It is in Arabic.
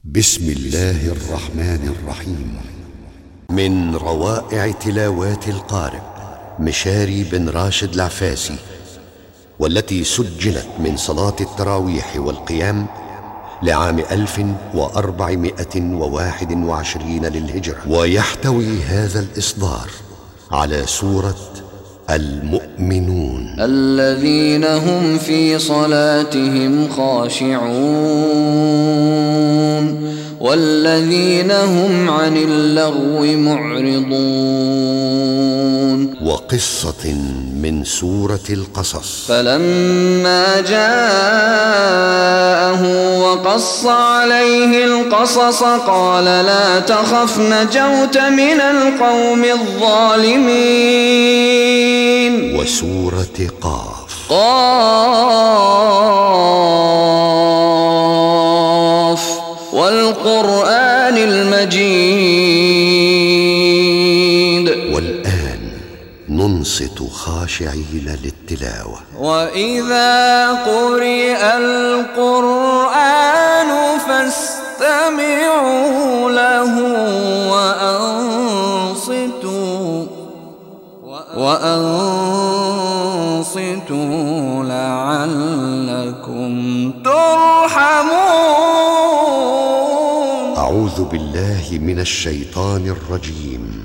بسم الله الرحمن الرحيم. من روائع تلاوات القارئ مشاري بن راشد العفاسي، والتي سجلت من صلاة التراويح والقيام لعام 1421 للهجرة. ويحتوي هذا الإصدار على سورة المؤمنون الذين هم في صلاتهم خاشعون والذين هم عن اللغو معرضون. وقصة من سورة القصص. فلما جاءه وقص عليه القصص قال لا تخف نجوت من القوم الظالمين. وسورة قاف والقرآن المجيد. والآن ننصت خاشعين للتلاوة. وإذا قرئ القرآن فاستمعوا له وأنصتوا لعلكم ترحمون. أعوذ بالله من الشيطان الرجيم.